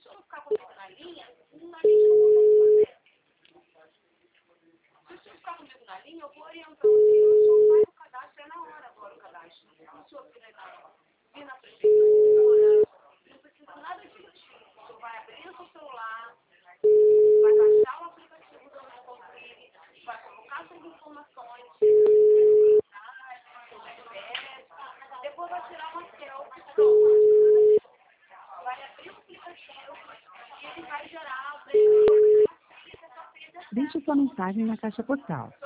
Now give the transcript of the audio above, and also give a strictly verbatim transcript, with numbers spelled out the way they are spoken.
senhor não ficar comigo na linha, a gente não consegue fazer. Se o senhor ficar comigo na linha, eu vou orientar o senhor, o senhor faz o cadastro, é na hora agora o cadastro. O senhor vir na, vir na prefeitura, não precisa nada disso. O senhor vai abrir o seu celular, vai baixar o aplicativo do meu Config, vai colocar suas informações, depois vai tirar uma selfie, pronto. Vai abrir o aplicativo e ele vai gerar. Deixe sua mensagem na caixa postal.